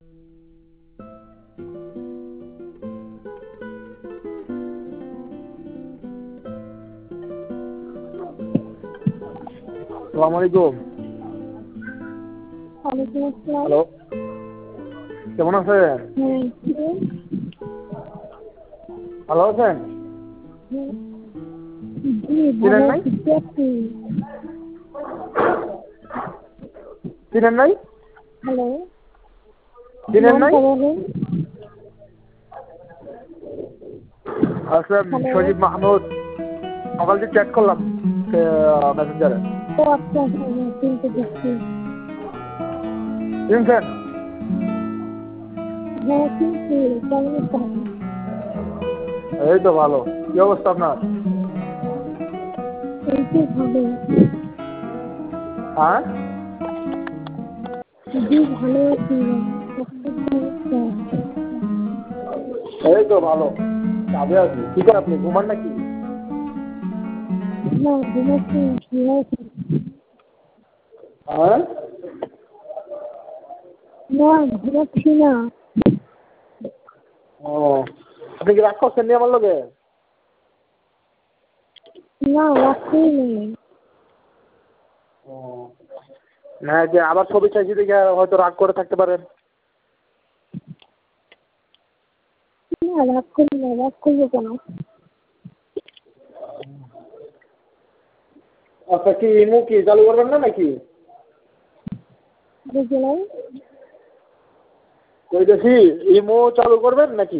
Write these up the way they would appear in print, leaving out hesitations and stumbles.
আসসালামু আলাইকুম। হ্যালো, কেমন আছেন? ভালো আছেন? চিনেন নাই? চিনেন নাই? হ্যালো, চিনেন নাই? আচ্ছা, সজীব মাহমুদ। সকাল থেকে চ্যাট করলাম মেসেঞ্জারে। চিনছেন? এই তো ভালো। কি অবস্থা আপনার? হ্যাঁ, এই তো ভালো। কাজে আছি। কি করে আপনি ঘুমান নাকি? হ্যাঁ, ও, আপনি কি রাগ করছেন নি আমার লগে? ও, না, যে আবার ছবি চাইছি দেখে হয়তো রাগ করে থাকতে পারেন। আচ্ছা, কি ইমু কি চালু করবেন না নাকি? বলতেছি ইমো চালু করবেন নাকি?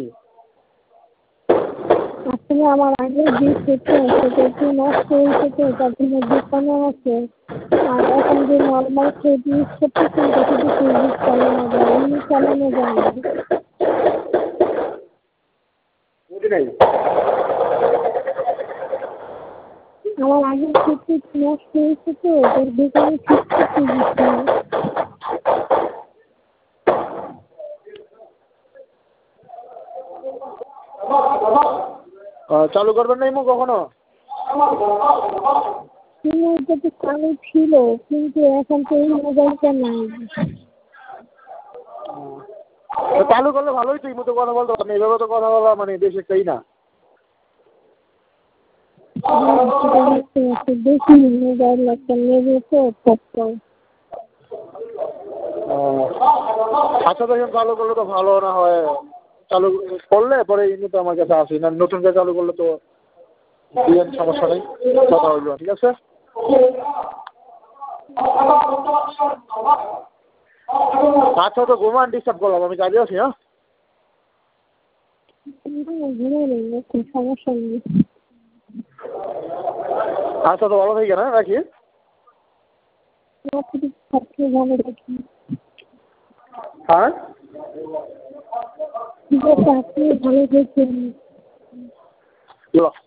আসলে আমার আগের যে সেটটা সেটা একটু নষ্ট হয়েছে, তো তার জন্য দোকানে আছে। আর এখন যে নর্মাল সেট ইউজ করতেছি এটা শুধু ফেসবুক চালানো যায়, এমনি চালানো যায় না। বুঝি নাই। আমার আগের সেটটা একটু নষ্ট হয়েছে, তো ওটার দোকানে ঠিক করতে দিচ্ছি। চালু করবেন না ইমো কখনো? ওটা তো চালু ছিল, কিন্তু এখন তো এই মোবাইলটা নাই। চালু করলে ভালোই তো, ইমো তো কথা বলতে পারেন। এইভাবে তো কথা বলা মানে বেশ একটাই না। বেশি মোবাইল একটা নেবে তো তখন। আচ্ছা, দেখেন চালু করলে তো ভালো না হয়। চালু করলে পরে ইমো তো আমার কাছে আসি না, নতুন করে চালু করলে তো দিয়েন, সমস্যা নেই, কথা হইল। ঠিক আছে। আচ্ছা, তো ঘুমান, ডিস্টার্ব করলাম, আমি কাজে আছি। হ্যাঁ, সমস্যা নেই। আচ্ছা, তো ভালো থাকেন। হ্যাঁ, রাখি। ভালো রাখি। হ্যাঁ, ঠিক আছে, আপনি ভালো থাকবেন।